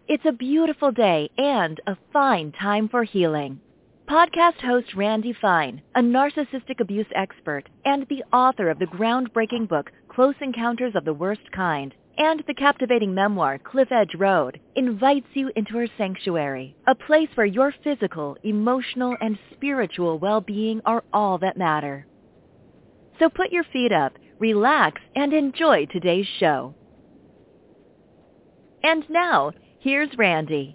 It's a beautiful day and a fine time for healing. Podcast host Randy Fine, a narcissistic abuse expert and the author of the groundbreaking book Close Encounters of the Worst Kind and the captivating memoir Cliff Edge Road, invites you into her sanctuary, a place where your physical, emotional, and spiritual well-being are all that matter. So put your feet up, relax, and enjoy today's show. And now, here's Randy.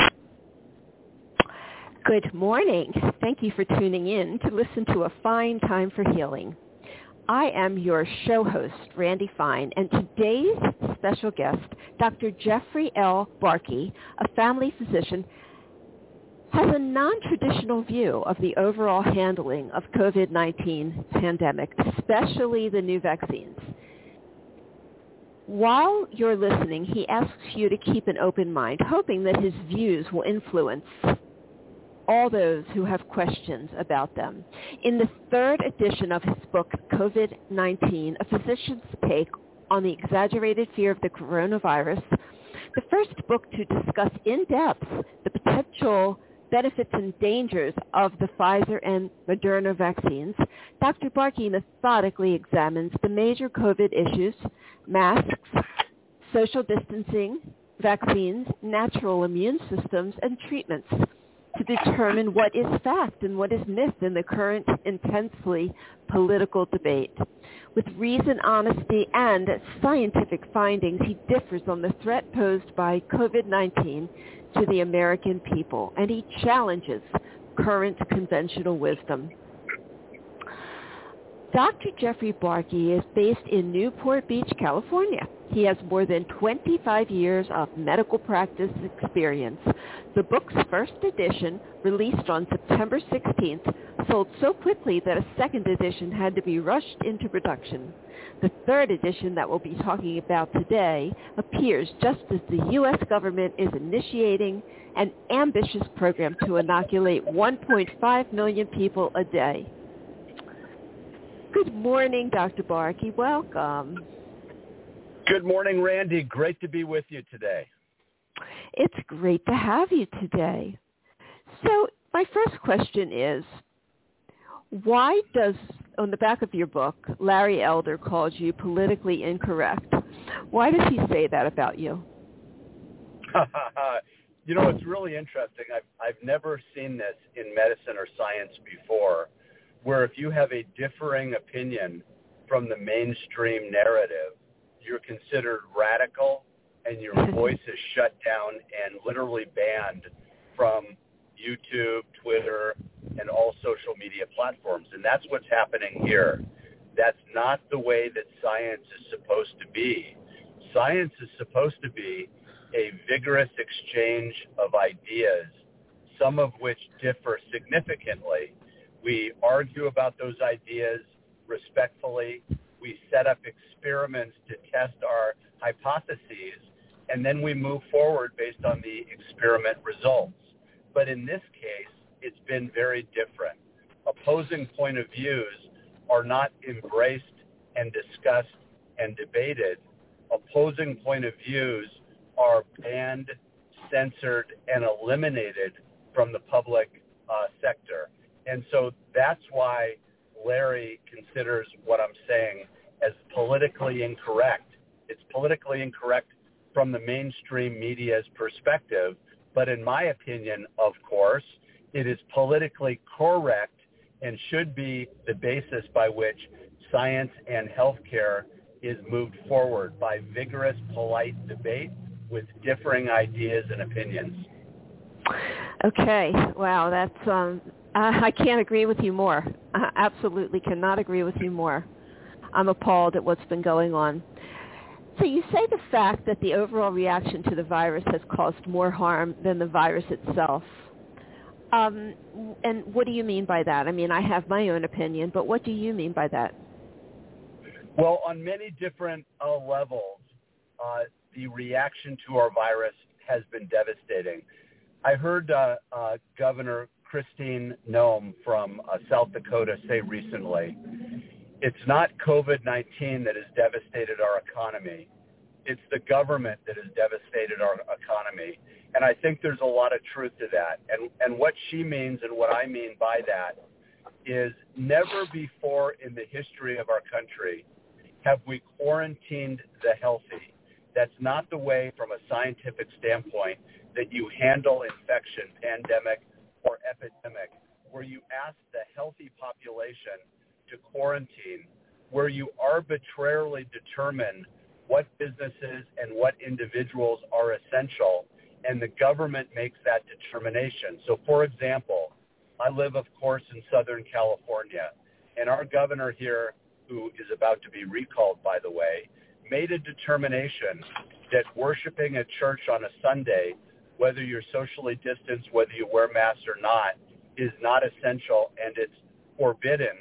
Good morning. Thank you for tuning in to listen to A Fine Time for Healing. I am your show host, Randy Fine, and today's special guest, Dr. Jeffrey L. Barke, a family physician, has a non-traditional view of the overall handling of COVID-19 pandemic, especially the new vaccines. While you're listening, he asks you to keep an open mind, hoping that his views will influence all those who have questions about them. In the third edition of his book, COVID-19, A Physician's Take on the Exaggerated Fear of the Coronavirus, the first book to discuss in depth the potential benefits and dangers of the Pfizer and Moderna vaccines, Dr. Barke methodically examines the major COVID issues: masks, social distancing, vaccines, natural immune systems, and treatments, to determine what is fact and what is myth in the current intensely political debate. With reason, honesty, and scientific findings, he differs on the threat posed by COVID-19 to the American people, and he challenges current conventional wisdom. Dr. Jeffrey Barke is based in Newport Beach, California. He has more than 25 years of medical practice experience. The book's first edition, released on September 16th, sold so quickly that a second edition had to be rushed into production. The third edition that we'll be talking about today appears just as the U.S. government is initiating an ambitious program to inoculate 1.5 million people a day. Good morning, Dr. Barke. Welcome. Good morning, Randy. Great to be with you today. It's great to have you today. So my first question is, why does, on the back of your book, Larry Elder calls you politically incorrect? Why does he say that about you? You know, it's really interesting. I've never seen this in medicine or science before, where if you have a differing opinion from the mainstream narrative, you're considered radical and your voice is shut down and literally banned from YouTube, Twitter, and all social media platforms. And that's what's happening here. That's not the way that science is supposed to be. Science is supposed to be a vigorous exchange of ideas, some of which differ significantly. We argue about those ideas respectfully. We set up experiments to test our hypotheses, and then we move forward based on the experiment results. But in this case, it's been very different. Opposing point of views are not embraced and discussed and debated. Opposing point of views are banned, censored, and eliminated from the public sector. And so that's why Larry considers what I'm saying as politically incorrect. It's politically incorrect from the mainstream media's perspective, but in my opinion, of course, it is politically correct and should be the basis by which science and healthcare is moved forward, by vigorous, polite debate with differing ideas and opinions. Okay. Wow, that's I can't agree with you more. I absolutely cannot agree with you more. I'm appalled at what's been going on. So you say the fact that the overall reaction to the virus has caused more harm than the virus itself. And what do you mean by that? I mean, I have my own opinion, but what do you mean by that? Well, on many different levels, the reaction to our virus has been devastating. I heard Governor Christine Noem from South Dakota say recently, it's not COVID-19 that has devastated our economy. It's the government that has devastated our economy. And I think there's a lot of truth to that. And what she means and what I mean by that is never before in the history of our country have we quarantined the healthy. That's not the way from a scientific standpoint that you handle infection, pandemic, or epidemic, where you ask the healthy population to quarantine, where you arbitrarily determine what businesses and what individuals are essential, and the government makes that determination. So, for example, I live, of course, in Southern California, and our governor here, who is about to be recalled, by the way, made a determination that worshiping at church on a Sunday, whether you're socially distanced, whether you wear masks or not, is not essential and it's forbidden,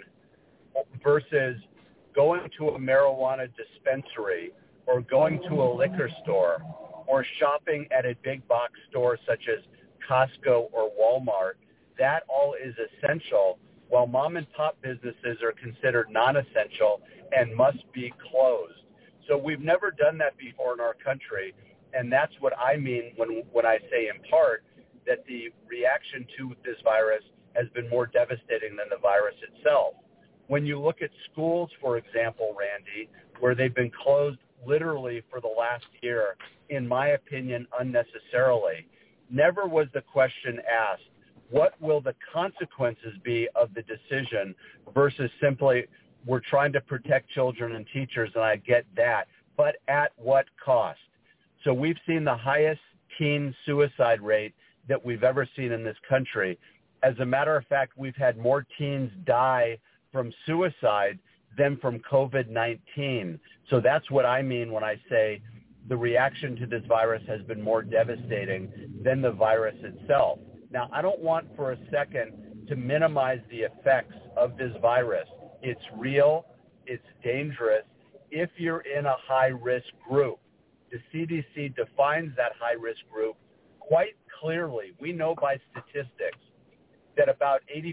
versus going to a marijuana dispensary or going to a liquor store or shopping at a big box store such as Costco or Walmart. That all is essential, while mom and pop businesses are considered non-essential and must be closed. So we've never done that before in our country, and that's what I mean when I say in part that the reaction to this virus has been more devastating than the virus itself. When you look at schools, for example, Randy, where they've been closed literally for the last year, in my opinion, unnecessarily, never was the question asked, what will the consequences be of the decision, versus simply we're trying to protect children and teachers, and I get that, but at what cost? So we've seen the highest teen suicide rate that we've ever seen in this country. As a matter of fact, we've had more teens die from suicide than from COVID-19. So that's what I mean when I say the reaction to this virus has been more devastating than the virus itself. Now, I don't want for a second to minimize the effects of this virus. It's real. It's dangerous if you're in a high-risk group. The CDC defines that high-risk group quite clearly. We know by statistics that about 80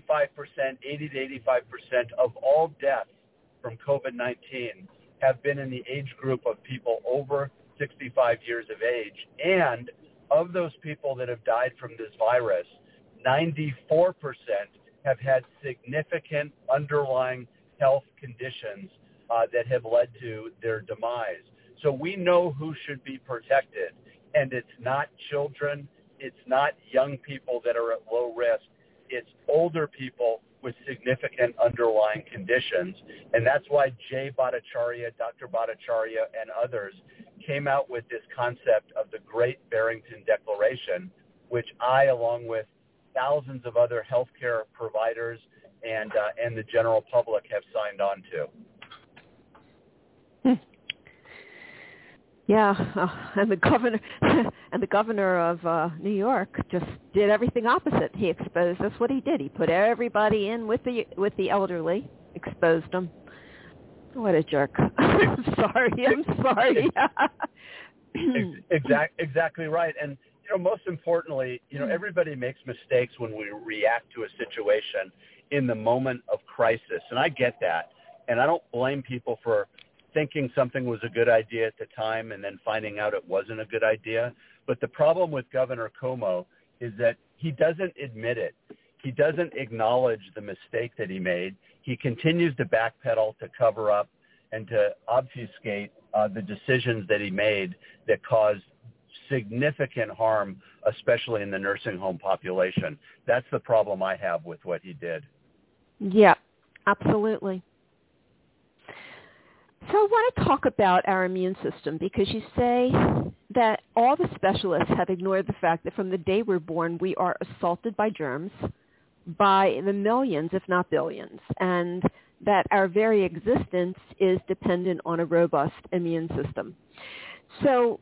to 85% of all deaths from COVID-19 have been in the age group of people over 65 years of age. And of those people that have died from this virus, 94% have had significant underlying health conditions that have led to their demise. So we know who should be protected, and it's not children, it's not young people that are at low risk, it's older people with significant underlying conditions. And that's why Jay Bhattacharya, Dr. Bhattacharya, and others came out with this concept of the Great Barrington Declaration, which I, along with thousands of other healthcare providers and the general public, have signed on to. Yeah, and the governor of New York just did everything opposite. He exposed. That's what he did. He put everybody in with the elderly, exposed them. What a jerk! I'm sorry. Exactly right. And most importantly, everybody makes mistakes when we react to a situation in the moment of crisis, and I get that, and I don't blame people for thinking something was a good idea at the time and then finding out it wasn't a good idea. But the problem with Governor Cuomo is that he doesn't admit it. He doesn't acknowledge the mistake that he made. He continues to backpedal, to cover up, and to obfuscate the decisions that he made that caused significant harm, especially in the nursing home population. That's the problem I have with what he did. Yeah, absolutely. So I want to talk about our immune system, because you say that all the specialists have ignored the fact that from the day we're born, we are assaulted by germs by the millions, if not billions, and that our very existence is dependent on a robust immune system. So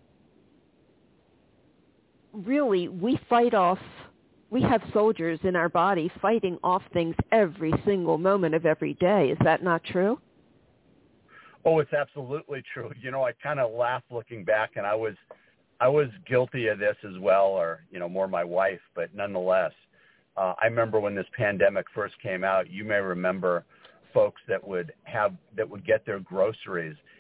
really, we have soldiers in our body fighting off things every single moment of every day. Is that not true? Oh, it's absolutely true. I kind of laugh looking back, and I was guilty of this as well, or, more my wife, but nonetheless, I remember when this pandemic first came out, you may remember folks that would get their groceries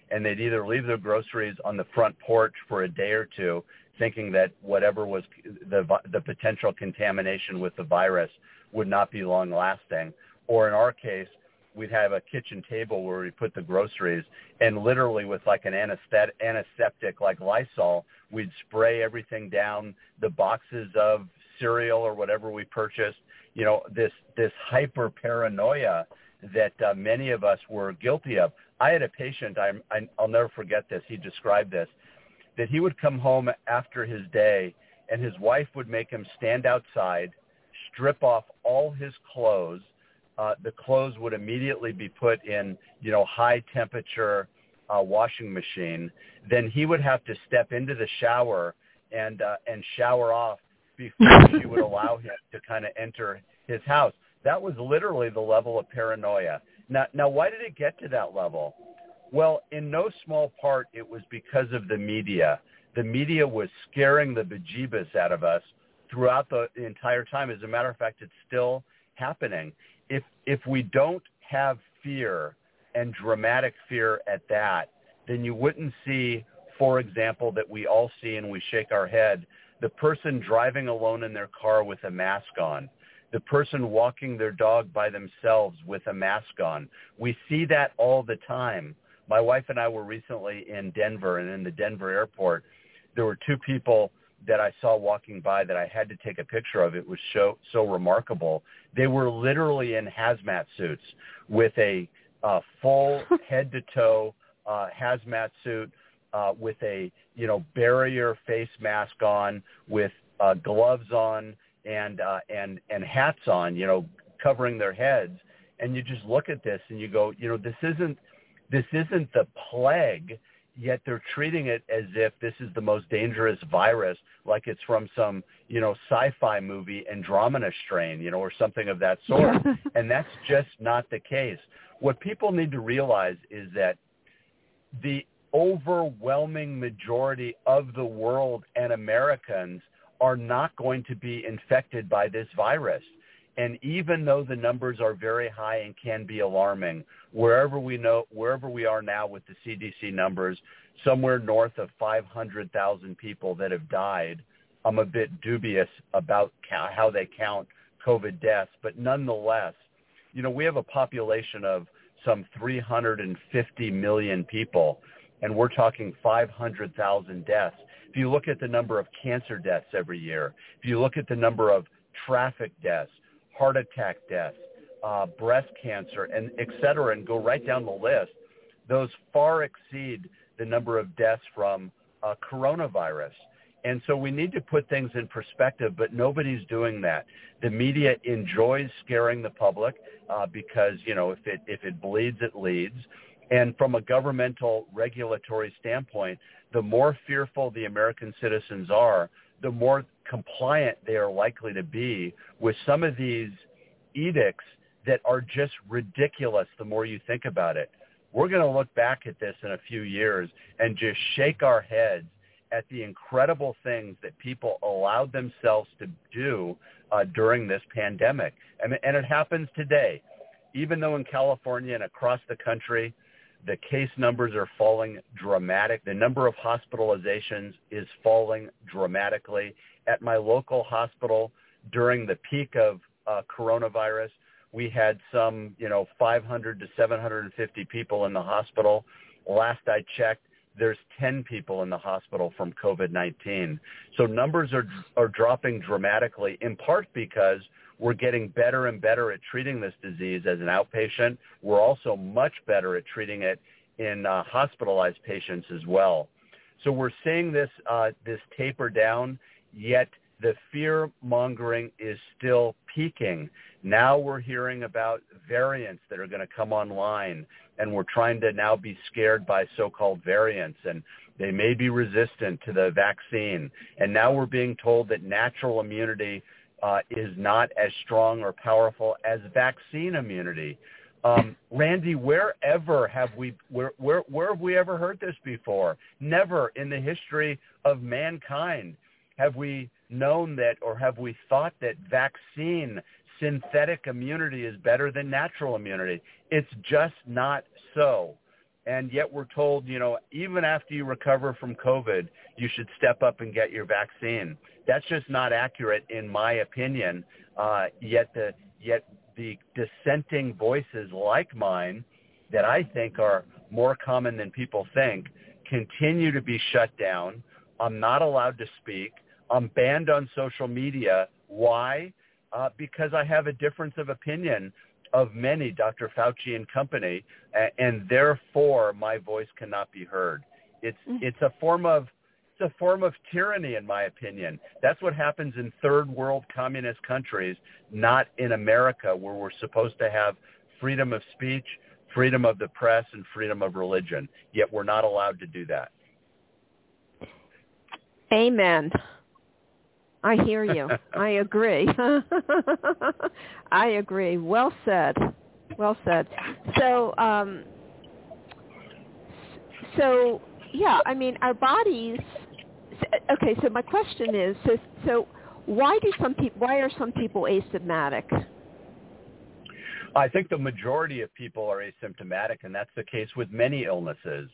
and they'd either leave their groceries on the front porch for a day or two, thinking that whatever was the potential contamination with the virus would not be long lasting. Or in our case, we'd have a kitchen table where we put the groceries, and literally with like an antiseptic like Lysol, we'd spray everything down the boxes of cereal or whatever we purchased. You know, this hyper paranoia that many of us were guilty of. I had a patient, I'll never forget this, he described this, that he would come home after his day and his wife would make him stand outside, strip off all his clothes. The clothes would immediately be put in, you know, high temperature washing machine. Then he would have to step into the shower and shower off before she would allow him to kind of enter his house. That was literally the level of paranoia. Now, why did it get to that level? Well, in no small part, it was because of the media. The media was scaring the bejeebus out of us throughout the entire time. As a matter of fact, it's still happening. If we don't have fear, and dramatic fear at that, then you wouldn't see, for example, that we all see and we shake our head, the person driving alone in their car with a mask on, the person walking their dog by themselves with a mask on. We see that all the time. My wife and I were recently in Denver, and in the Denver airport, there were two people that I saw walking by that I had to take a picture of. It was so remarkable. They were literally in hazmat suits with a full head-to-toe hazmat suit with a, you know, barrier face mask on, with gloves on and hats on, you know, covering their heads. And you just look at this and you go, you know, this isn't the plague, yet they're treating it as if this is the most dangerous virus, like it's from some, you know, sci-fi movie, Andromeda strain, you know, or something of that sort. And that's just not the case. What people need to realize is that the overwhelming majority of the world and Americans are not going to be infected by this virus. And even though the numbers are very high and can be alarming, wherever we are now with the CDC numbers, somewhere north of 500,000 people that have died, I'm a bit dubious about how they count COVID deaths. But nonetheless, you know, we have a population of some 350 million people, and we're talking 500,000 deaths. If you look at the number of cancer deaths every year, if you look at the number of traffic deaths, heart attack deaths, breast cancer, and et cetera, and go right down the list, those far exceed the number of deaths from coronavirus. And so we need to put things in perspective, but nobody's doing that. The media enjoys scaring the public because, you know, if it bleeds, it leads. And from a governmental regulatory standpoint, the more fearful the American citizens are, the more compliant they are likely to be with some of these edicts that are just ridiculous the more you think about it. We're going to look back at this in a few years and just shake our heads at the incredible things that people allowed themselves to do during this pandemic. And it happens today. Even though in California and across the country, the case numbers are falling dramatic. The number of hospitalizations is falling dramatically. At my local hospital, during the peak of coronavirus, we had some, 500 to 750 people in the hospital. Last I checked, there's 10 people in the hospital from COVID-19. So numbers are dropping dramatically, in part because we're getting better and better at treating this disease as an outpatient. We're also much better at treating it in hospitalized patients as well. So we're seeing this taper down, yet the fear-mongering is still peaking. Now we're hearing about variants that are going to come online, and we're trying to now be scared by so-called variants, and they may be resistant to the vaccine. And now we're being told that natural immunity is not as strong or powerful as vaccine immunity. Randy, where have we ever heard this before? Never in the history of mankind have we known that, or have we thought that vaccine synthetic immunity is better than natural immunity. It's just not so. And yet we're told, even after you recover from COVID, you should step up and get your vaccine. That's just not accurate, in my opinion. Yet the dissenting voices like mine, that I think are more common than people think, continue to be shut down. I'm not allowed to speak. I'm banned on social media. Why? Because I have a difference of opinion of many, Dr. Fauci and company, and therefore my voice cannot be heard. It's a form of tyranny, in my opinion. That's what happens in third world communist countries, not in America, where we're supposed to have freedom of speech, freedom of the press, and freedom of religion. Yet we're not allowed to do that. Amen. I hear you. I agree. I agree. Well said. Well said. So yeah, I mean, our bodies. Okay, so my question is, so why are some people asymptomatic? I think the majority of people are asymptomatic, and that's the case with many illnesses.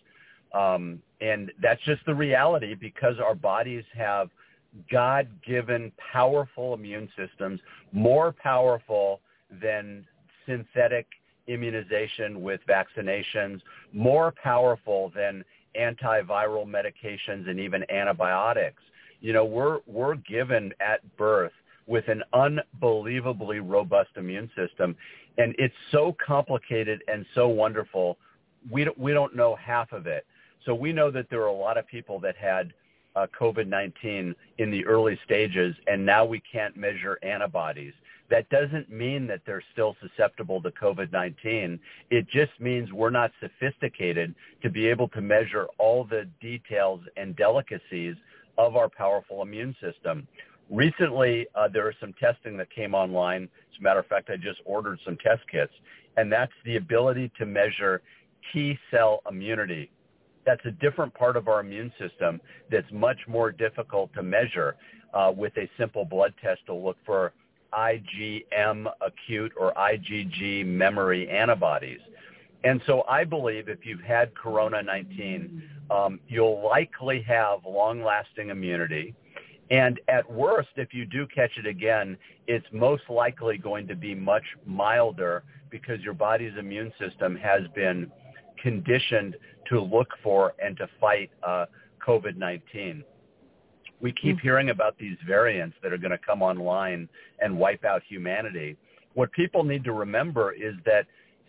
And that's just the reality, because our bodies have God-given powerful immune systems, more powerful than synthetic immunization with vaccinations, more powerful than antiviral medications and even antibiotics. We're given at birth with an unbelievably robust immune system, and it's so complicated and so wonderful. We don't know half of it. So we know that there are a lot of people that had COVID-19 in the early stages, and now we can't measure antibodies. That doesn't mean that they're still susceptible to COVID-19. It just means we're not sophisticated to be able to measure all the details and delicacies of our powerful immune system. Recently, there was some testing that came online. As a matter of fact, I just ordered some test kits, and that's the ability to measure T-cell immunity. That's a different part of our immune system that's much more difficult to measure with a simple blood test to look for IgM acute or IgG memory antibodies. And so I believe if you've had Corona-19, you'll likely have long-lasting immunity. And at worst, if you do catch it again, it's most likely going to be much milder, because your body's immune system has been conditioned to look for and to fight COVID-19. We keep hearing about these variants that are going to come online and wipe out humanity. What people need to remember is that,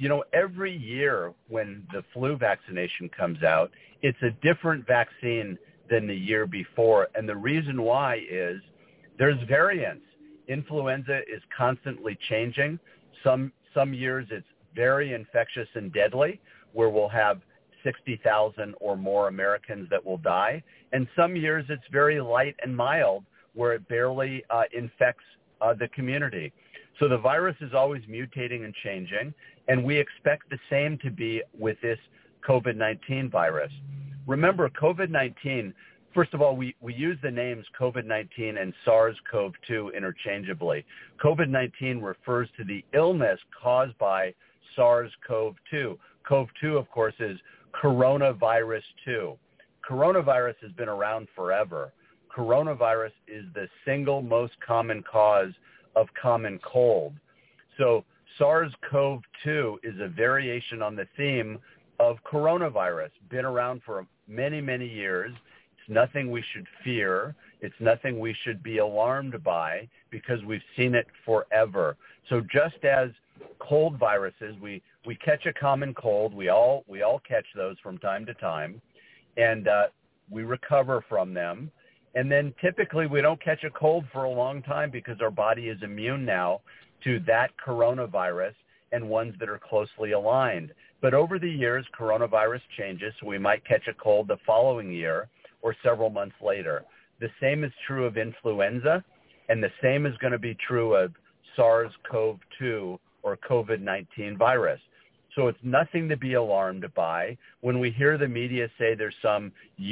every year when the flu vaccination comes out, it's a different vaccine than the year before. And the reason why is there's variants. Influenza is constantly changing. Some years it's very infectious and deadly, where we'll have 60,000 or more Americans that will die. And some years it's very light and mild, where it barely infects the community. So the virus is always mutating and changing, and we expect the same to be with this COVID-19 virus. Remember, COVID-19, first of all, we use the names COVID-19 and SARS-CoV-2 interchangeably. COVID-19 refers to the illness caused by SARS-CoV-2. CoV-2, of course, is coronavirus 2. Coronavirus has been around forever. Coronavirus is the single most common cause of common cold. So SARS-CoV-2 is a variation on the theme of coronavirus, been around for many, many years. It's nothing we should fear. It's nothing we should be alarmed by, because we've seen it forever. So just as cold viruses, we catch a common cold. We all catch those from time to time, and we recover from them. And then typically we don't catch a cold for a long time, because our body is immune now to that coronavirus and ones that are closely aligned. But over the years, coronavirus changes, so we might catch a cold the following year or several months later. The same is true of influenza, and the same is going to be true of SARS-CoV-2 or COVID-19 virus. So it's nothing to be alarmed by. When we hear the media say there's some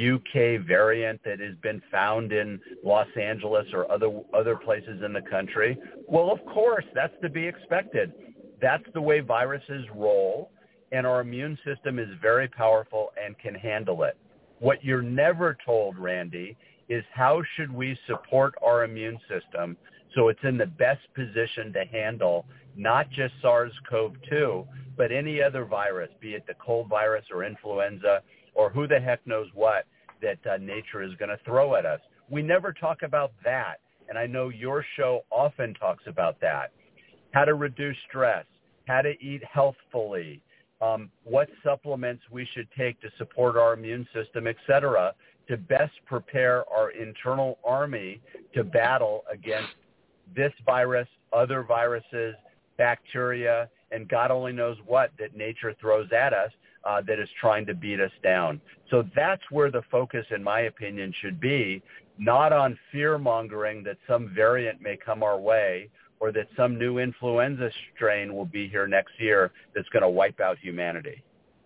UK variant that has been found in Los Angeles or other places in the country, well, of course, that's to be expected. That's the way viruses roll. and our immune system is very powerful and can handle it. What you're never told, Randy, is how should we support our immune system so it's in the best position to handle not just SARS-CoV-2, but any other virus, be it the cold virus or influenza or who the heck knows what that nature is going to throw at us. We never talk about that, and I know your show often talks about that. How to reduce stress, how to eat healthfully, what supplements we should take to support our immune system, et cetera, to best prepare our internal army to battle against this virus, other viruses, bacteria, and God only knows what that nature throws at us that is trying to beat us down. So that's where the focus, in my opinion, should be, not on fear-mongering that some variant may come our way or that some new influenza strain will be here next year that's going to wipe out humanity.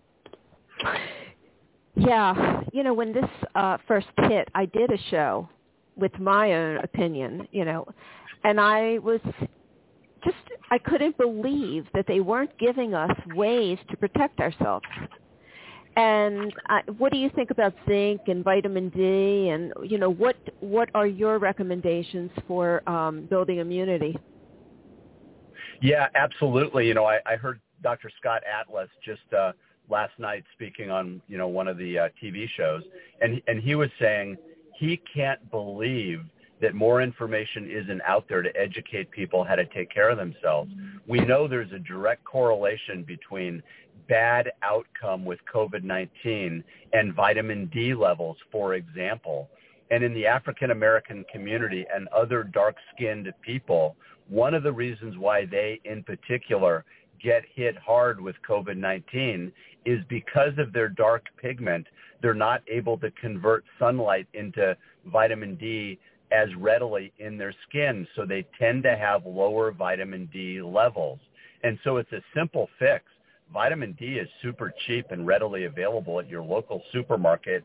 Yeah. You know, when this first hit, I did a show with my own opinion, you know, and I couldn't believe that they weren't giving us ways to protect ourselves. And what do you think about zinc and vitamin D? And, you know, what are your recommendations for building immunity? Yeah, absolutely. You know, I heard Dr. Scott Atlas just last night speaking on, you know, one of the TV shows, and he was saying he can't believe that more information isn't out there to educate people how to take care of themselves. We know there's a direct correlation between bad outcome with COVID-19 and vitamin D levels, for example. And in the African-American community and other dark-skinned people, one of the reasons why they in particular get hit hard with COVID-19 is because of their dark pigment. They're not able to convert sunlight into vitamin D as readily in their skin, so they tend to have lower vitamin D levels. And so it's a simple fix. Vitamin D is super cheap and readily available at your local supermarket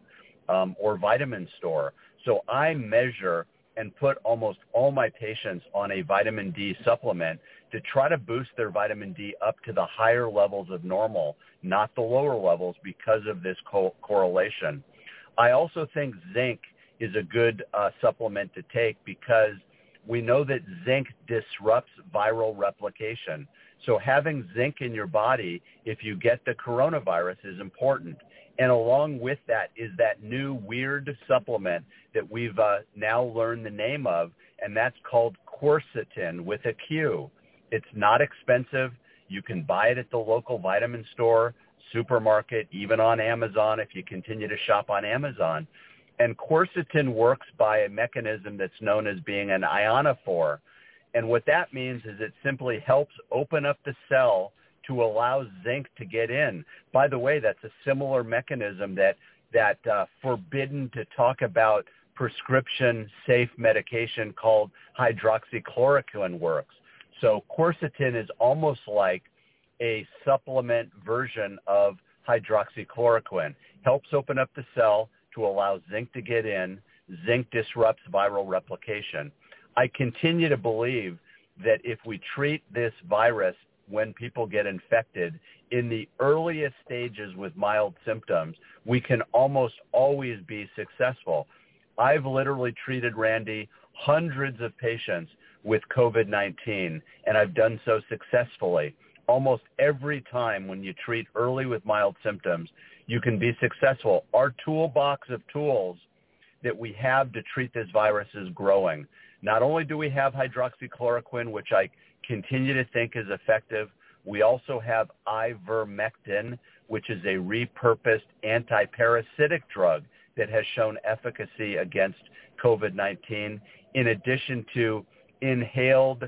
or vitamin store. So I measure and put almost all my patients on a vitamin D supplement to try to boost their vitamin D up to the higher levels of normal, not the lower levels, because of this correlation. I also think zinc is a good supplement to take because we know that zinc disrupts viral replication. So having zinc in your body, if you get the coronavirus, is important. And along with that is that new weird supplement that we've now learned the name of, and that's called quercetin with a Q. It's not expensive. You can buy it at the local vitamin store, supermarket, even on Amazon if you continue to shop on Amazon. And quercetin works by a mechanism that's known as being an ionophore. And what that means is it simply helps open up the cell to allow zinc to get in. By the way, that's a similar mechanism that forbidden to talk about prescription safe medication called hydroxychloroquine works. So quercetin is almost like a supplement version of hydroxychloroquine. Helps open up the cell to allow zinc to get in. Zinc disrupts viral replication. I continue to believe that if we treat this virus when people get infected in the earliest stages with mild symptoms, we can almost always be successful. I've literally treated, Randy, hundreds of patients with COVID-19, and I've done so successfully. Almost every time when you treat early with mild symptoms, you can be successful. Our toolbox of tools that we have to treat this virus is growing. Not only do we have hydroxychloroquine, which I continue to think is effective, we also have ivermectin, which is a repurposed antiparasitic drug that has shown efficacy against COVID-19, in addition to inhaled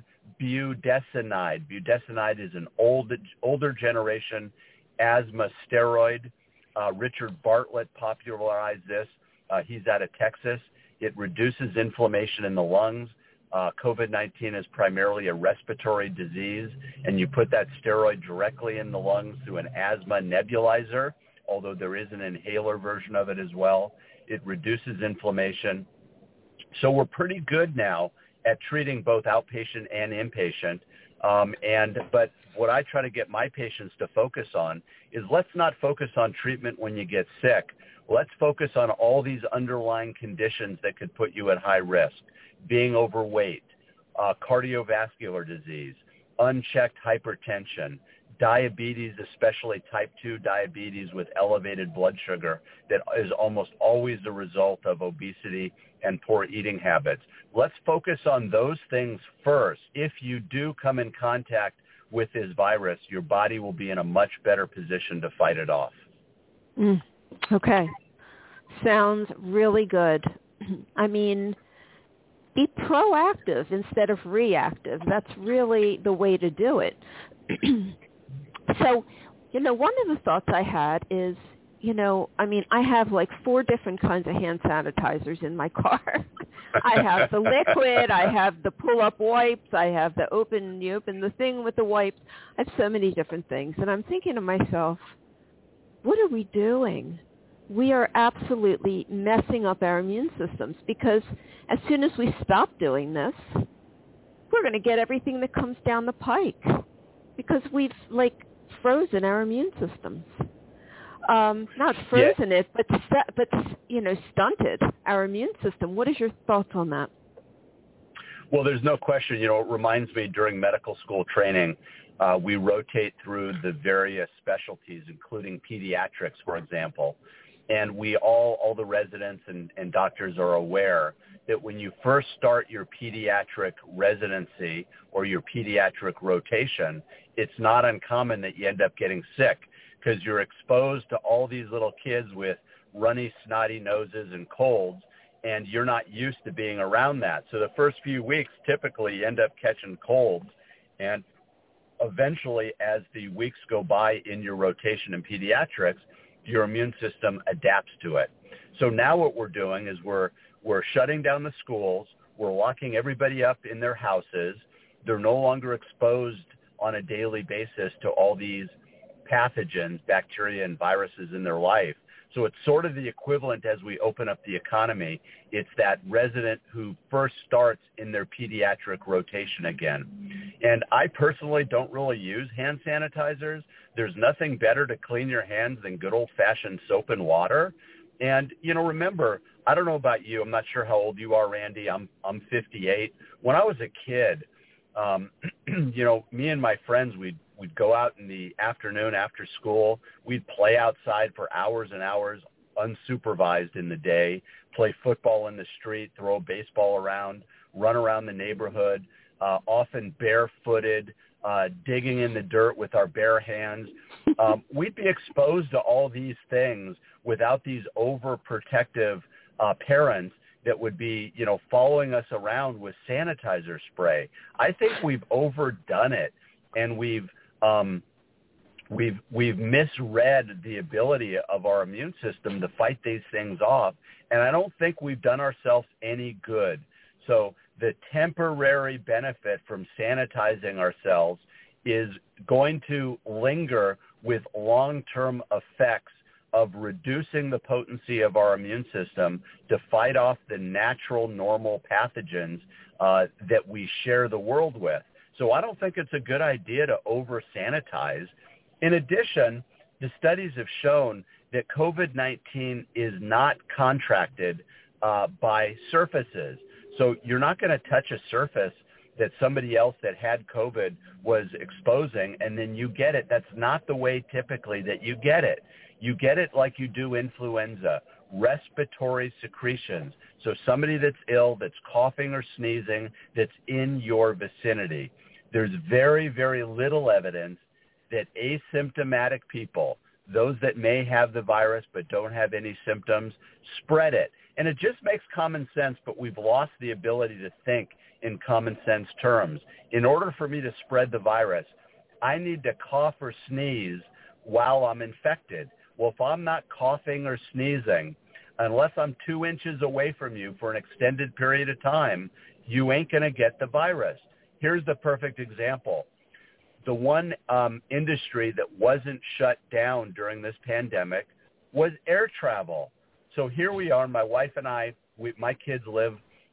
budesonide. Budesonide is an older generation asthma steroid. Richard Bartlett popularized this. He's out of Texas. It reduces inflammation in the lungs. COVID-19 is primarily a respiratory disease, and you put that steroid directly in the lungs through an asthma nebulizer, although there is an inhaler version of it as well. It reduces inflammation. So we're pretty good now at treating both outpatient and inpatient. But what I try to get my patients to focus on is let's not focus on treatment when you get sick. Let's focus on all these underlying conditions that could put you at high risk: being overweight, cardiovascular disease, unchecked hypertension, diabetes, especially type 2 diabetes with elevated blood sugar that is almost always the result of obesity and poor eating habits. Let's focus on those things first. If you do come in contact with this virus, your body will be in a much better position to fight it off. Okay. Sounds really good. I mean, be proactive instead of reactive. That's really the way to do it. So, one of the thoughts I had is, I have like 4 different kinds of hand sanitizers in my car. I have the liquid, I have the pull-up wipes, I have you open the thing with the wipes. I have so many different things. And I'm thinking to myself, what are we doing? We are absolutely messing up our immune systems, because as soon as we stop doing this, we're going to get everything that comes down the pike, because we've frozen our immune systems. Not frozen it, but stunted our immune system. What is your thoughts on that? Well, there's no question. It reminds me, during medical school training, we rotate through the various specialties, including pediatrics, for example. And we all the residents and doctors are aware that when you first start your pediatric residency or your pediatric rotation, it's not uncommon that you end up getting sick, because you're exposed to all these little kids with runny, snotty noses and colds, and you're not used to being around that. So the first few weeks, typically, you end up catching colds, and eventually, as the weeks go by in your rotation in pediatrics, your immune system adapts to it. So now what we're doing is we're shutting down the schools. We're locking everybody up in their houses. They're no longer exposed on a daily basis to all these pathogens, bacteria and viruses in their life. So it's sort of the equivalent as we open up the economy. It's that resident who first starts in their pediatric rotation again. And I personally don't really use hand sanitizers. There's nothing better to clean your hands than good old-fashioned soap and water. And, remember, I don't know about you. I'm not sure how old you are, Randy. I'm 58. When I was a kid, me and my friends, we'd go out in the afternoon after school. We'd play outside for hours and hours, unsupervised in the day, play football in the street, throw a baseball around, run around the neighborhood, often barefooted, digging in the dirt with our bare hands. We'd be exposed to all these things without these overprotective parents that would be, following us around with sanitizer spray. I think we've overdone it, and we've misread the ability of our immune system to fight these things off, and I don't think we've done ourselves any good. So the temporary benefit from sanitizing ourselves is going to linger with long-term effects of reducing the potency of our immune system to fight off the natural, normal pathogens that we share the world with. So I don't think it's a good idea to over-sanitize. In addition, the studies have shown that COVID-19 is not contracted by surfaces. So you're not going to touch a surface that somebody else that had COVID was exposing, and then you get it. That's not the way typically that you get it. You get it like you do influenza, respiratory secretions. So somebody that's ill, that's coughing or sneezing, that's in your vicinity. There's very, very little evidence that asymptomatic people, those that may have the virus but don't have any symptoms, spread it. And it just makes common sense, but we've lost the ability to think in common sense terms. In order for me to spread the virus, I need to cough or sneeze while I'm infected. Well, if I'm not coughing or sneezing, unless I'm 2 inches away from you for an extended period of time, you ain't going to get the virus. Here's the perfect example. The one industry that wasn't shut down during this pandemic was air travel. So here we are, my wife and I, my kids live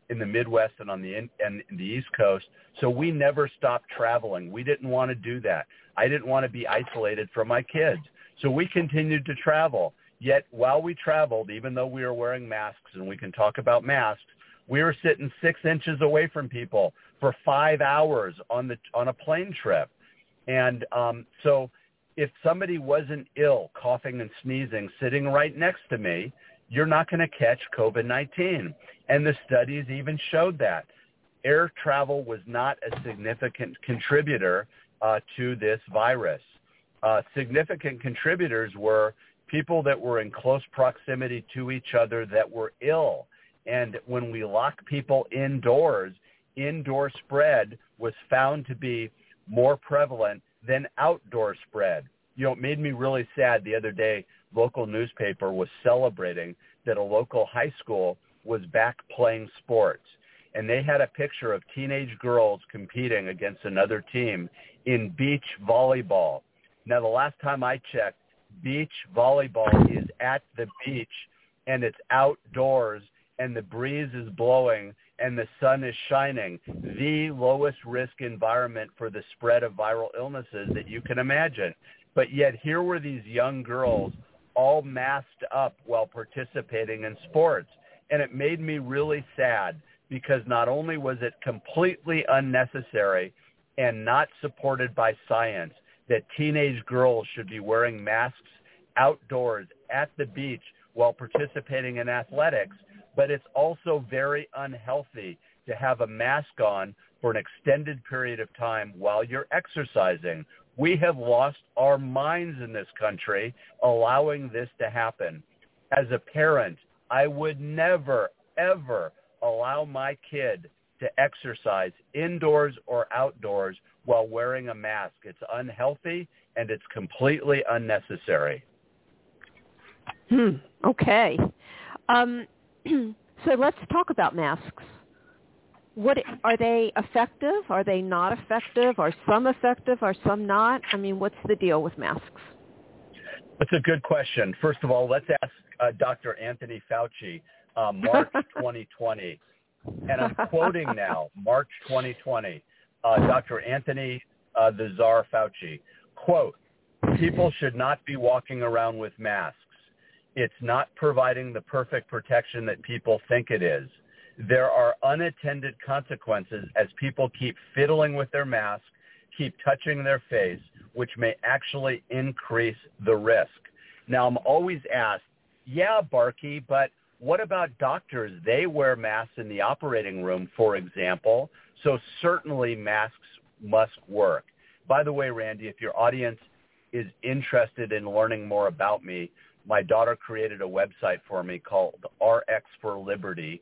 in the Midwest and on the East Coast. So we never stopped traveling. We didn't want to do that. I didn't want to be isolated from my kids. So we continued to travel. Yet while we traveled, even though we were wearing masks, and we can talk about masks, we were sitting 6 inches away from people for 5 hours on a plane trip. And so if somebody wasn't ill, coughing and sneezing, sitting right next to me, you're not going to catch COVID-19. And the studies even showed that. Air travel was not a significant contributor to this virus. Significant contributors were people that were in close proximity to each other that were ill. And when we lock people indoors, indoor spread was found to be more prevalent than outdoor spread. You know, it made me really sad the other day. Local newspaper was celebrating that a local high school was back playing sports. And they had a picture of teenage girls competing against another team in beach volleyball. Now, the last time I checked, beach volleyball is at the beach, and it's outdoors, and the breeze is blowing, and the sun is shining. The lowest risk environment for the spread of viral illnesses that you can imagine. But yet here were these young girls all masked up while participating in sports. And it made me really sad because not only was it completely unnecessary and not supported by science that teenage girls should be wearing masks outdoors at the beach while participating in athletics, but it's also very unhealthy to have a mask on for an extended period of time while you're exercising. We have lost our minds in this country allowing this to happen. As a parent, I would never, ever allow my kid to exercise indoors or outdoors while wearing a mask. It's unhealthy and it's completely unnecessary. Okay. So let's talk about masks. What are they effective? Are they not effective? Are some effective? Are some not? I mean, what's the deal with masks? That's a good question. First of all, let's ask Dr. Anthony Fauci, March 2020. And I'm quoting now, March 2020, Dr. Anthony the Czar Fauci, quote, "People should not be walking around with masks. It's not providing the perfect protection that people think it is. There are unintended consequences as people keep fiddling with their mask, keep touching their face, which may actually increase the risk." Now, I'm always asked, yeah, Barkey, but what about doctors? They wear masks in the operating room, for example, so certainly masks must work. By the way, Randy, if your audience is interested in learning more about me, my daughter created a website for me called RX for Liberty,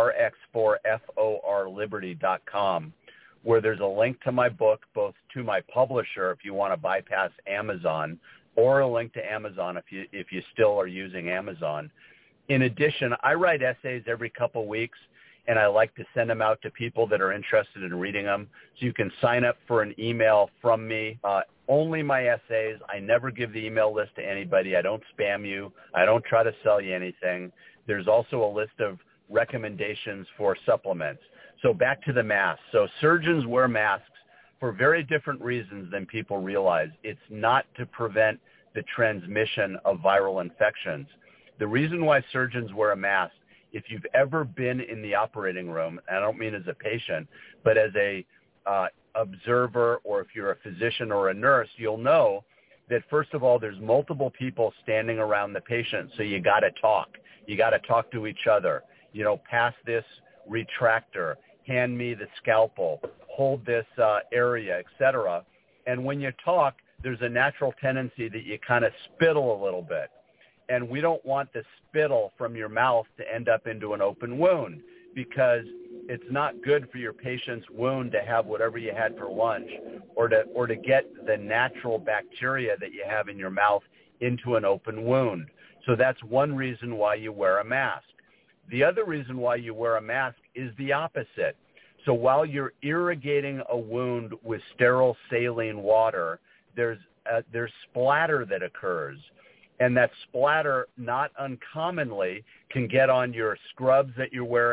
rx4forliberty.com, where there's a link to my book, both to my publisher if you want to bypass Amazon, or a link to Amazon if you still are using Amazon. In addition, I write essays every couple weeks, and I like to send them out to people that are interested in reading them. So you can sign up for an email from me. Only my essays. I never give the email list to anybody. I don't spam you. I don't try to sell you anything. There's also a list of recommendations for supplements. So back to the masks. So surgeons wear masks for very different reasons than people realize. It's not to prevent the transmission of viral infections. The reason why surgeons wear a mask, if you've ever been in the operating room, and I don't mean as a patient, but as a observer, or if you're a physician or a nurse, you'll know that first of all, there's multiple people standing around the patient. So you got to talk. You got to talk to each other. You know, pass this retractor, hand me the scalpel, hold this area, etc. And when you talk, there's a natural tendency that you kind of spittle a little bit. And we don't want the spittle from your mouth to end up into an open wound, because it's not good for your patient's wound to have whatever you had for lunch, or to get the natural bacteria that you have in your mouth into an open wound. So that's one reason why you wear a mask. The other reason why you wear a mask is the opposite. So while you're irrigating a wound with sterile saline water, there's splatter that occurs. And that splatter, not uncommonly, can get on your scrubs that you're wearing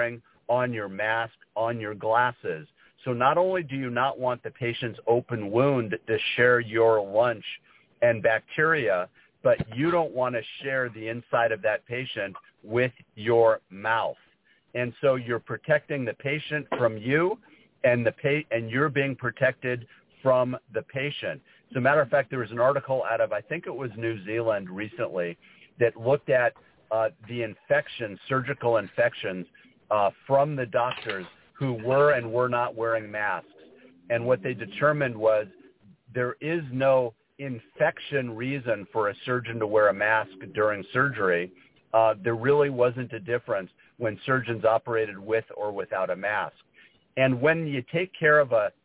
on your mask, on your glasses. So not only do you not want the patient's open wound to share your lunch and bacteria, but you don't want to share the inside of that patient with your mouth. And so you're protecting the patient from you, and and you're being protected from the patient. As a matter of fact, there was an article out of, I think it was New Zealand recently, that looked at the infections, surgical infections, from the doctors who were and were not wearing masks. And what they determined was there is no infection reason for a surgeon to wear a mask during surgery. There really wasn't a difference when surgeons operated with or without a mask. And when you take care of a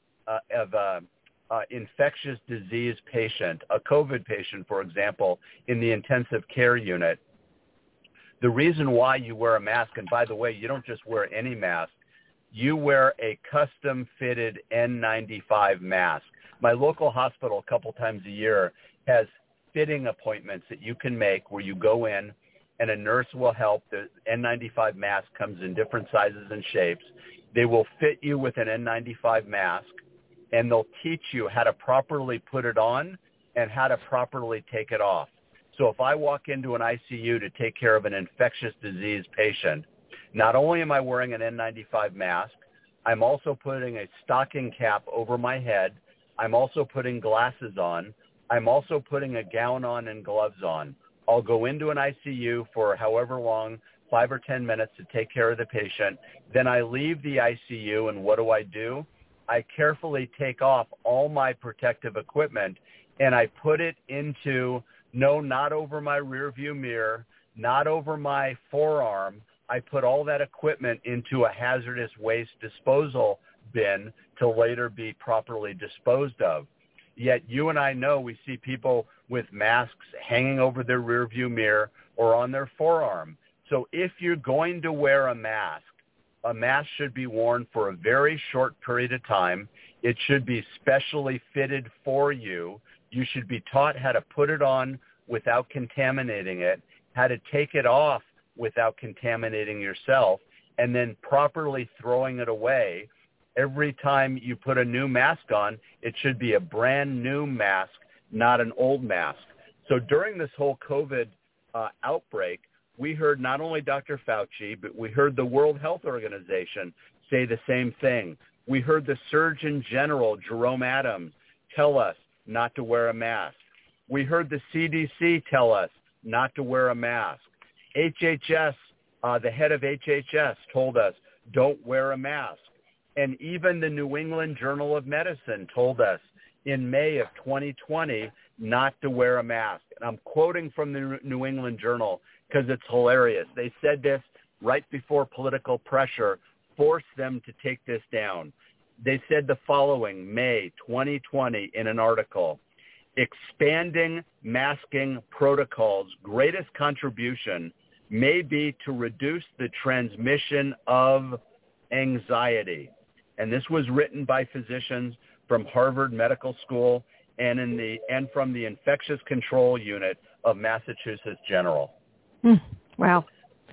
infectious disease patient, a COVID patient, for example, in the intensive care unit, the reason why you wear a mask, and by the way, you don't just wear any mask, you wear a custom-fitted N95 mask. My local hospital a couple times a year has fitting appointments that you can make where you go in and a nurse will help. The N95 mask comes in different sizes and shapes. They will fit you with an N95 mask, and they'll teach you how to properly put it on and how to properly take it off. So if I walk into an ICU to take care of an infectious disease patient, not only am I wearing an N95 mask, I'm also putting a stocking cap over my head. I'm also putting glasses on. I'm also putting a gown on and gloves on. I'll go into an ICU for however long, 5 or 10 minutes to take care of the patient. Then I leave the ICU, and what do? I carefully take off all my protective equipment, and I put it into, not over my rearview mirror, not over my forearm. I put all that equipment into a hazardous waste disposal bin to later be properly disposed of. Yet you and I know we see people with masks hanging over their rearview mirror or on their forearm. So if you're going to wear a mask should be worn for a very short period of time. It should be specially fitted for you. You should be taught how to put it on without contaminating it, how to take it off without contaminating yourself, and then properly throwing it away. Every time you put a new mask on, it should be a brand new mask, not an old mask. So during this whole COVID outbreak, we heard not only Dr. Fauci, but we heard the World Health Organization say the same thing. We heard the Surgeon General, Jerome Adams, tell us not to wear a mask. We heard the CDC tell us not to wear a mask. HHS, the head of HHS told us, don't wear a mask. And even the New England Journal of Medicine told us in May of 2020 not to wear a mask. And I'm quoting from the New England Journal because it's hilarious. They said this right before political pressure forced them to take this down. They said the following, May 2020, in an article, expanding masking protocols' greatest contribution may be to reduce the transmission of anxiety. And this was written by physicians from Harvard Medical School and from the Infectious Control Unit of Massachusetts General. Wow.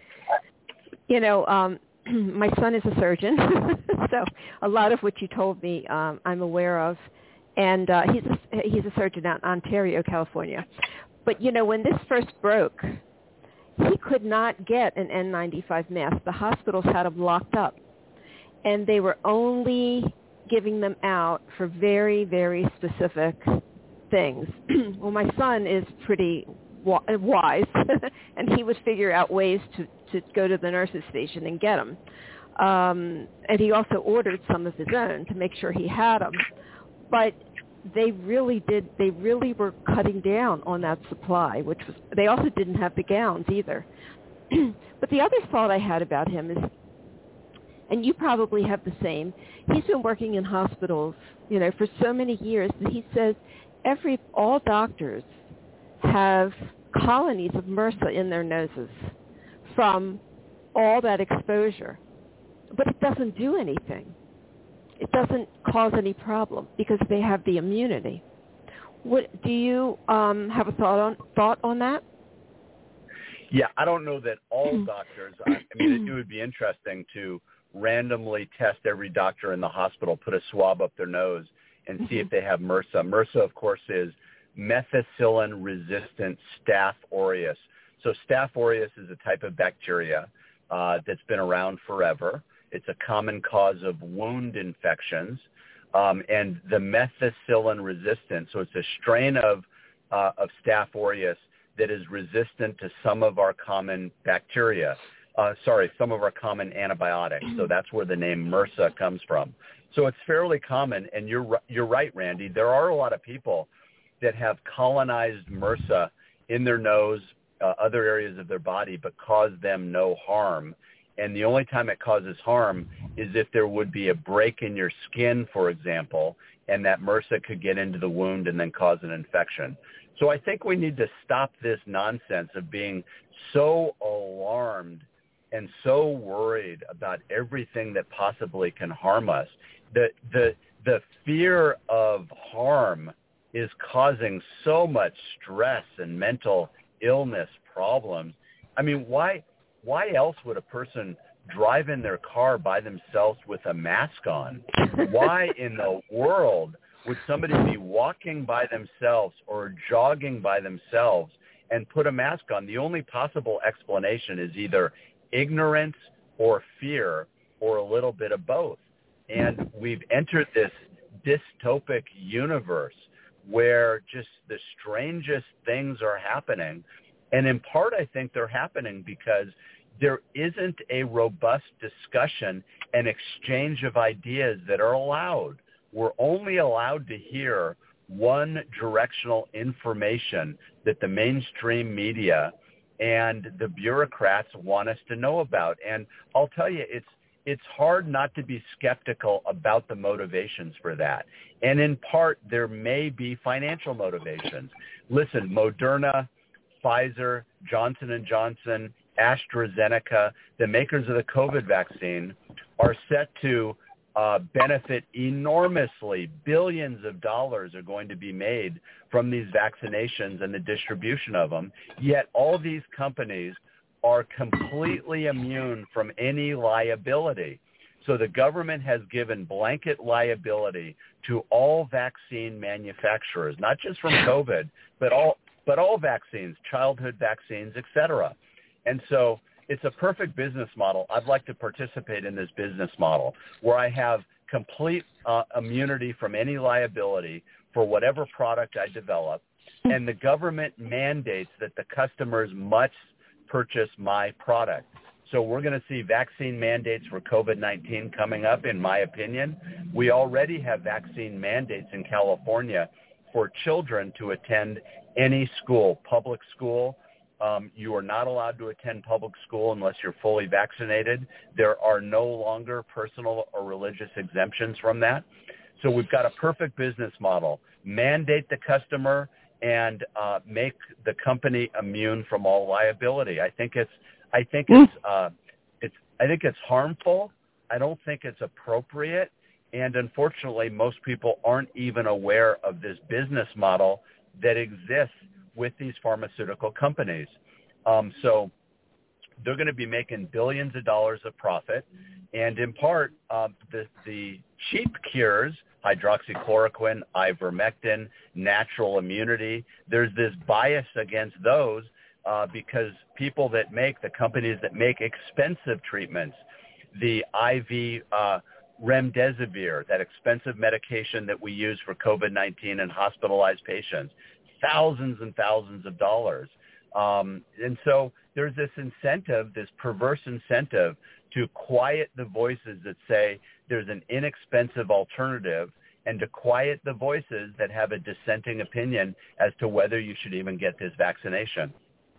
My son is a surgeon, so a lot of what you told me I'm aware of. And he's a surgeon out in Ontario, California. But, when this first broke, he could not get an N95 mask. The hospitals had them locked up. And they were only giving them out for very, very specific things. Well, my son is pretty wise, and he would figure out ways to go to the nurse's station and get them. And he also ordered some of his own to make sure he had them. But they really were cutting down on that supply, they also didn't have the gowns either. But the other thought I had about him is, and you probably have the same, he's been working in hospitals, for so many years that he says all doctors have colonies of MRSA in their noses from all that exposure. But it doesn't do anything. It doesn't cause any problem because they have the immunity. Do you have a thought on that? Yeah, I don't know that all doctors. I mean, it would be interesting to randomly test every doctor in the hospital, put a swab up their nose, and see if they have MRSA. MRSA, of course, is methicillin-resistant Staph aureus. So Staph aureus is a type of bacteria that's been around forever. It's a common cause of wound infections, and the methicillin-resistant. So it's a strain of Staph aureus that is resistant to some of our common bacteria. Some of our common antibiotics. So that's where the name MRSA comes from. So it's fairly common, and you're right, Randy. There are a lot of people that have colonized MRSA in their nose, other areas of their body, but cause them no harm. And the only time it causes harm is if there would be a break in your skin, for example, and that MRSA could get into the wound and then cause an infection. So I think we need to stop this nonsense of being so alarmed and so worried about everything that possibly can harm us. The fear of harm is causing so much stress and mental illness problems. I mean, why else would a person drive in their car by themselves with a mask on? Why in the world would somebody be walking by themselves or jogging by themselves and put a mask on? The only possible explanation is either ignorance or fear or a little bit of both. And we've entered this dystopic universe where just the strangest things are happening. And in part, I think they're happening because there isn't a robust discussion and exchange of ideas that are allowed. We're only allowed to hear one directional information that the mainstream media and the bureaucrats want us to know about. And I'll tell you, it's hard not to be skeptical about the motivations for that. And in part, there may be financial motivations. Listen, Moderna, Pfizer, Johnson & Johnson, AstraZeneca, the makers of the COVID vaccine, are set to benefit enormously. Billions of dollars are going to be made from these vaccinations and the distribution of them. Yet all these companies are completely immune from any liability. So the government has given blanket liability to all vaccine manufacturers, not just from COVID, but all vaccines, childhood vaccines, et cetera. And so it's a perfect business model. I'd like to participate in this business model where I have complete immunity from any liability for whatever product I develop, and the government mandates that the customers must purchase my product. So we're going to see vaccine mandates for COVID-19 coming up, in my opinion. We already have vaccine mandates in California for children to attend any school, public school. You are not allowed to attend public school unless you're fully vaccinated. There are no longer personal or religious exemptions from that. So we've got a perfect business model. Mandate the customer and make the company immune from all liability. I think it's harmful. I don't think it's appropriate. And unfortunately, most people aren't even aware of this business model that exists with these pharmaceutical companies. So they're going to be making billions of dollars of profit. And in part, the cheap cures, hydroxychloroquine, ivermectin, natural immunity, there's this bias against those because the companies that make expensive treatments, the IV remdesivir, that expensive medication that we use for COVID-19 and hospitalized patients, thousands and thousands of dollars. And so there's this incentive, this perverse incentive to quiet the voices that say there's an inexpensive alternative and to quiet the voices that have a dissenting opinion as to whether you should even get this vaccination.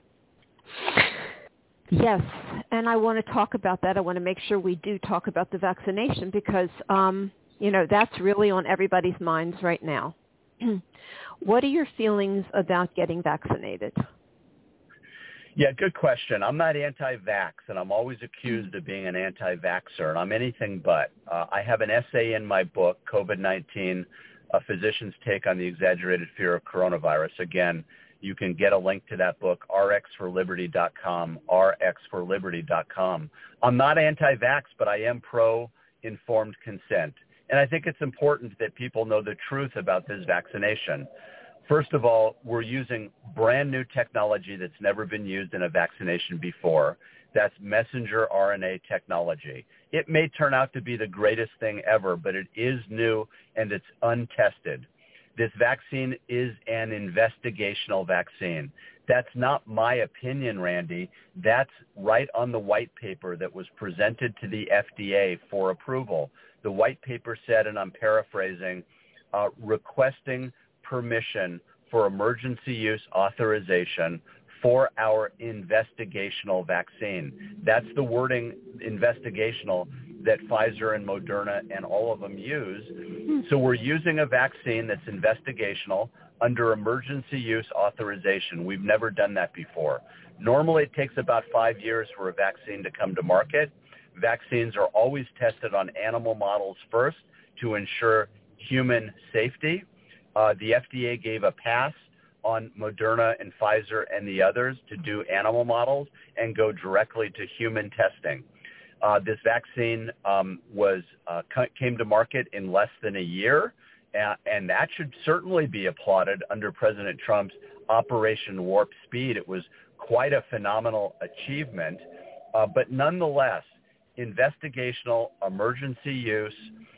Yes, and I want to talk about that. I want to make sure we do talk about the vaccination because, that's really on everybody's minds right now. What are your feelings about getting vaccinated? Yeah, good question. I'm not anti-vax, and I'm always accused of being an anti-vaxxer, and I'm anything but. I have an essay in my book, COVID-19, A Physician's Take on the Exaggerated Fear of Coronavirus. Again, You can get a link to that book, rxforliberty.com, rxforliberty.com. I'm not anti-vax, but I am pro-informed consent. And I think it's important that people know the truth about this vaccination. First of all, we're using brand new technology that's never been used in a vaccination before. That's messenger RNA technology. It may turn out to be the greatest thing ever, but it is new and it's untested. This vaccine is an investigational vaccine. That's not my opinion, Randy. That's right on the white paper that was presented to the FDA for approval. The white paper said, and I'm paraphrasing, requesting permission for emergency use authorization for our investigational vaccine. That's the wording, investigational, that Pfizer and Moderna and all of them use. So we're using a vaccine that's investigational under emergency use authorization. We've never done that before. Normally it takes about 5 years for a vaccine to come to market. Vaccines are always tested on animal models first to ensure human safety. The FDA gave a pass on Moderna and Pfizer and the others to do animal models and go directly to human testing. This vaccine came to market in less than a year, and that should certainly be applauded under President Trump's Operation Warp Speed. It was quite a phenomenal achievement, but nonetheless, investigational, emergency use,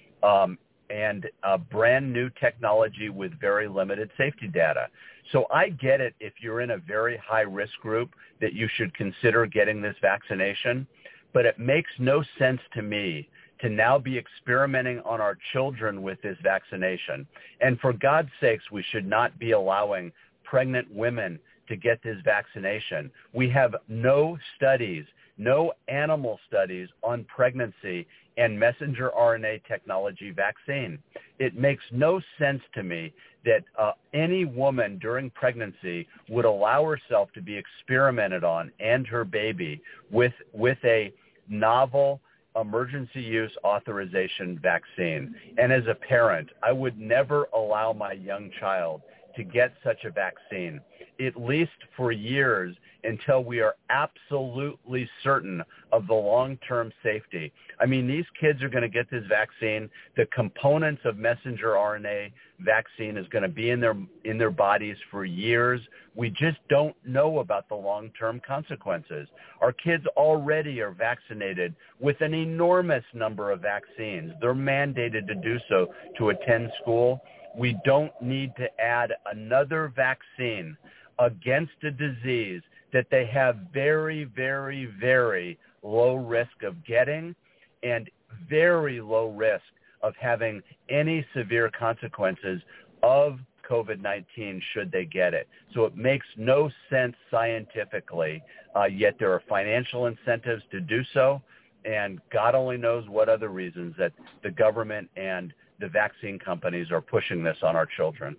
and brand new technology with very limited safety data. So I get it if you're in a very high-risk group that you should consider getting this vaccination, but it makes no sense to me to now be experimenting on our children with this vaccination. And for God's sakes, we should not be allowing pregnant women to get this vaccination. We have no studies, no animal studies on pregnancy and messenger RNA technology vaccine. It makes no sense to me that any woman during pregnancy would allow herself to be experimented on and her baby with a novel emergency use authorization vaccine. And as a parent, I would never allow my young child to get such a vaccine, at least for years, until we are absolutely certain of the long-term safety. I mean, these kids are going to get this vaccine. The components of messenger RNA vaccine is going to be in their bodies for years. We just don't know about the long-term consequences. Our kids already are vaccinated with an enormous number of vaccines. They're mandated to do so to attend school. We don't need to add another vaccine against a disease that they have very, very, very low risk of getting and very low risk of having any severe consequences of COVID-19 should they get it. So it makes no sense scientifically, yet there are financial incentives to do so, and God only knows what other reasons that the government and the vaccine companies are pushing this on our children.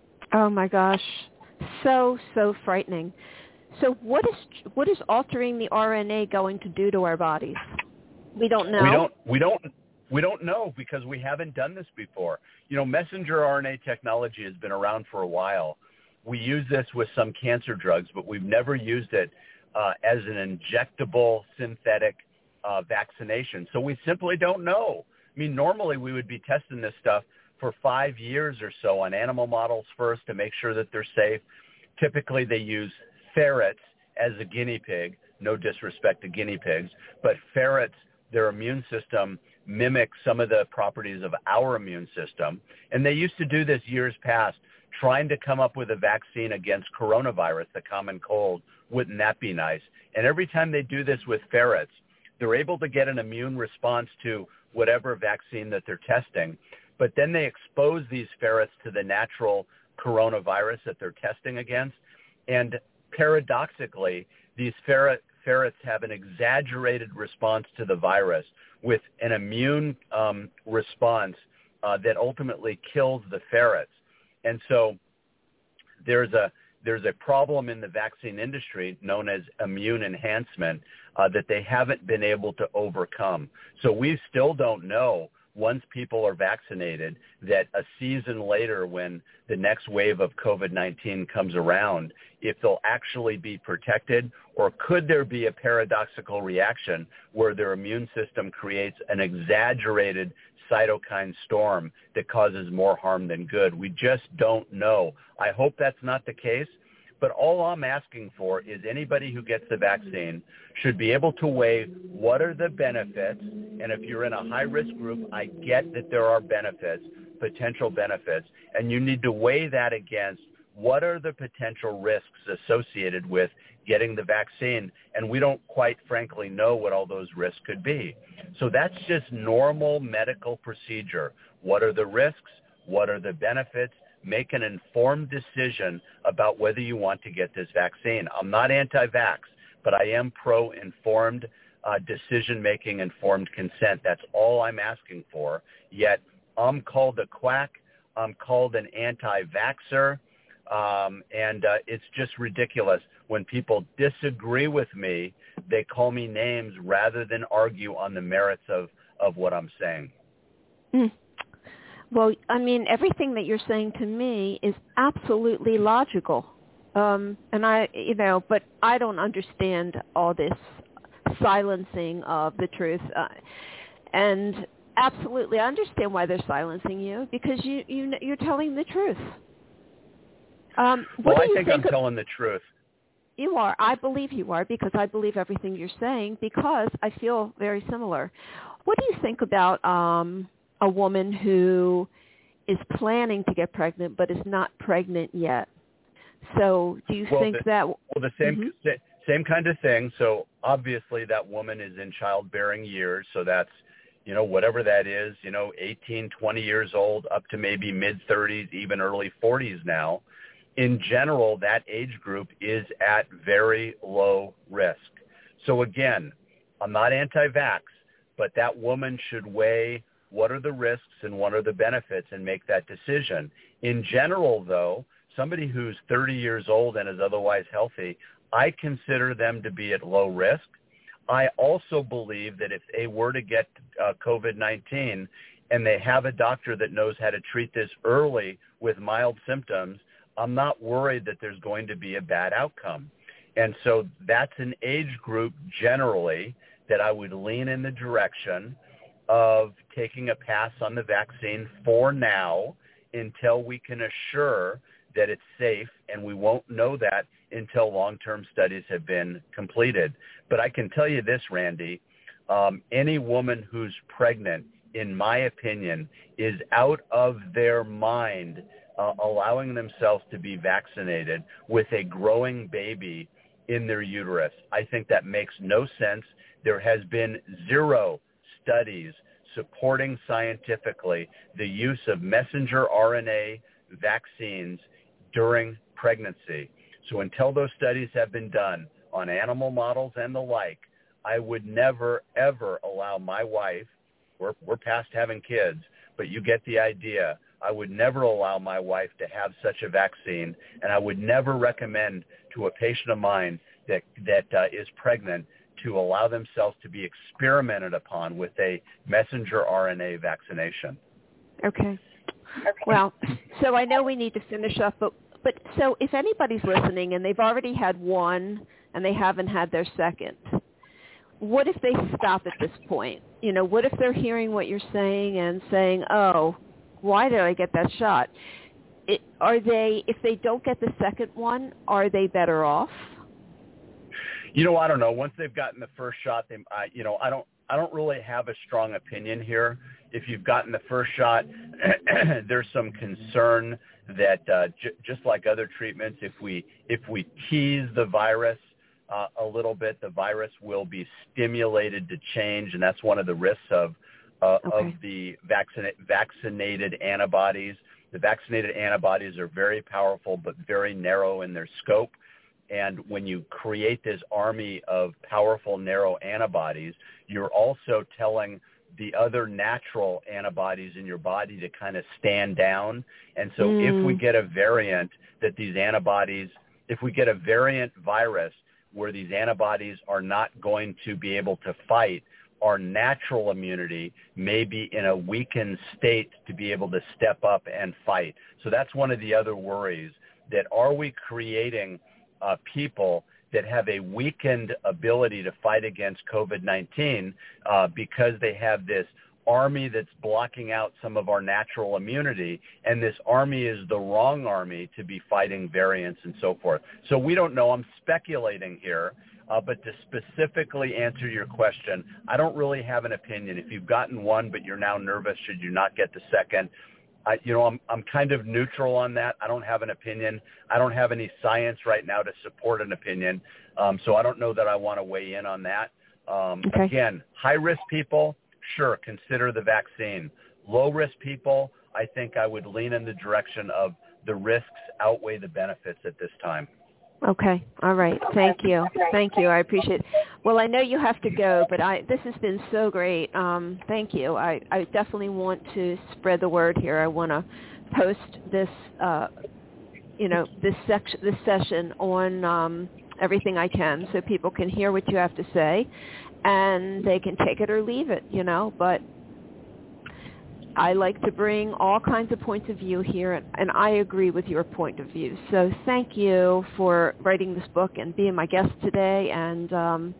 Oh my gosh, so frightening. So what is altering the RNA going to do to our bodies? We don't know. We don't know because we haven't done this before. You know, messenger RNA technology has been around for a while. We use this with some cancer drugs, but we've never used it as an injectable synthetic vaccination. So we simply don't know. I mean, normally we would be testing this stuff for 5 years or so on animal models first to make sure that they're safe. Typically they use ferrets as a guinea pig. No disrespect to guinea pigs, but ferrets, their immune system mimics some of the properties of our immune system. And they used to do this years past, trying to come up with a vaccine against coronavirus, the common cold. Wouldn't that be nice? And every time they do this with ferrets, they're able to get an immune response to whatever vaccine that they're testing. But then they expose these ferrets to the natural coronavirus that they're testing against. And paradoxically, these ferrets have an exaggerated response to the virus with an immune response that ultimately kills the ferrets. And so there's a problem in the vaccine industry known as immune enhancement that they haven't been able to overcome. So we still don't know once people are vaccinated, that a season later when the next wave of COVID-19 comes around, if they'll actually be protected, or could there be a paradoxical reaction where their immune system creates an exaggerated cytokine storm that causes more harm than good? We just don't know. I hope that's not the case. But all I'm asking for is anybody who gets the vaccine should be able to weigh what are the benefits. And if you're in a high-risk group, I get that there are benefits, potential benefits, and you need to weigh that against what are the potential risks associated with getting the vaccine. And we don't quite frankly know what all those risks could be. So that's just normal medical procedure. What are the risks? What are the benefits? Make an informed decision about whether you want to get this vaccine. I'm not anti-vax, but I am pro-informed decision-making, informed consent. That's all I'm asking for. Yet I'm called a quack. I'm called an anti-vaxxer. And it's just ridiculous. When people disagree with me, they call me names rather than argue on the merits of what I'm saying. Mm. Well, I mean, everything that you're saying to me is absolutely logical. And but I don't understand all this silencing of the truth. And absolutely, I understand why they're silencing you, because you're telling the truth. I think I'm telling the truth. You are. I believe you are, because I believe everything you're saying, because I feel very similar. What do you think about a woman who is planning to get pregnant but is not pregnant yet? So do you think that... Well, the same kind of thing. So obviously that woman is in childbearing years, so that's, whatever that is, 18, 20 years old, up to maybe mid-30s, even early 40s now. In general, that age group is at very low risk. So again, I'm not anti-vax, but that woman should weigh what are the risks and what are the benefits and make that decision. In general, though, somebody who's 30 years old and is otherwise healthy, I consider them to be at low risk. I also believe that if they were to get COVID-19 and they have a doctor that knows how to treat this early with mild symptoms, I'm not worried that there's going to be a bad outcome. And so that's an age group generally that I would lean in the direction of taking a pass on the vaccine for now until we can assure that it's safe, and we won't know that until long-term studies have been completed. But I can tell you this, Randy, any woman who's pregnant, in my opinion, is out of their mind allowing themselves to be vaccinated with a growing baby in their uterus. I think that makes no sense. There has been zero studies supporting scientifically the use of messenger RNA vaccines during pregnancy. So until those studies have been done on animal models and the like, I would never, ever allow my wife, we're past having kids, but you get the idea, I would never allow my wife to have such a vaccine, and I would never recommend to a patient of mine that is pregnant to allow themselves to be experimented upon with a messenger RNA vaccination. Okay. Well, so I know we need to finish up, but so if anybody's listening and they've already had one and they haven't had their second, what if they stop at this point? What if they're hearing what you're saying and saying, oh, why did I get that shot? If they don't get the second one, are they better off? I don't know. Once they've gotten the first shot, I don't really have a strong opinion here. If you've gotten the first shot, there's some concern that just like other treatments, if we tease the virus a little bit, the virus will be stimulated to change, and that's one of the risks of the vaccinated antibodies. The vaccinated antibodies are very powerful but very narrow in their scope. And when you create this army of powerful, narrow antibodies, you're also telling the other natural antibodies in your body to kind of stand down. And so if we get a variant if we get a variant virus where these antibodies are not going to be able to fight, our natural immunity may be in a weakened state to be able to step up and fight. So that's one of the other worries, that are we creating people that have a weakened ability to fight against COVID-19 because they have this army that's blocking out some of our natural immunity, and this army is the wrong army to be fighting variants and so forth. So we don't know. I'm speculating here, but to specifically answer your question, I don't really have an opinion. If you've gotten one but you're now nervous, should you not get the second? I'm kind of neutral on that. I don't have an opinion. I don't have any science right now to support an opinion, so I don't know that I want to weigh in on that. Okay. Again, high-risk people, sure, consider the vaccine. Low-risk people, I think I would lean in the direction of the risks outweigh the benefits at this time. Okay. All right. Thank you. Thank you. I appreciate it. Well, I know you have to go, but this has been so great. Thank you. I definitely want to spread the word here. I want to post this, this session on everything I can so people can hear what you have to say, and they can take it or leave it, but I like to bring all kinds of points of view here, and I agree with your point of view. So thank you for writing this book and being my guest today, and,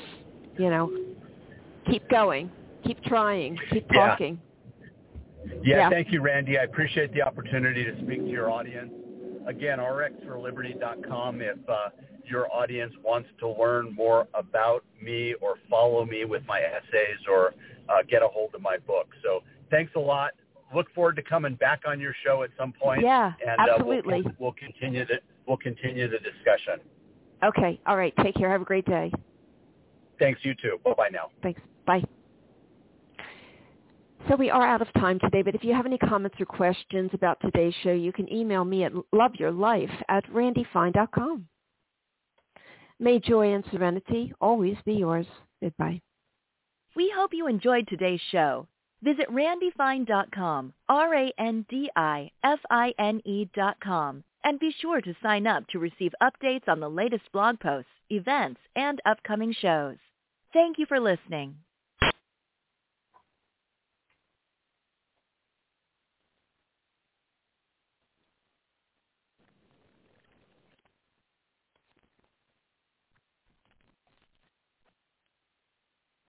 keep going, keep trying, keep talking. Yeah, thank you, Randy. I appreciate the opportunity to speak to your audience. Again, rxforliberty.com if your audience wants to learn more about me or follow me with my essays or get a hold of my book. So thanks a lot. Look forward to coming back on your show at some point. Yeah, and, absolutely. We'll continue the discussion. Okay. All right. Take care. Have a great day. Thanks, you too. Bye-bye now. Thanks. Bye. So we are out of time today, but if you have any comments or questions about today's show, you can email me at loveyourlife@randyfine.com. May joy and serenity always be yours. Goodbye. We hope you enjoyed today's show. Visit randyfine.com, RANDIFINE.com, and be sure to sign up to receive updates on the latest blog posts, events, and upcoming shows. Thank you for listening.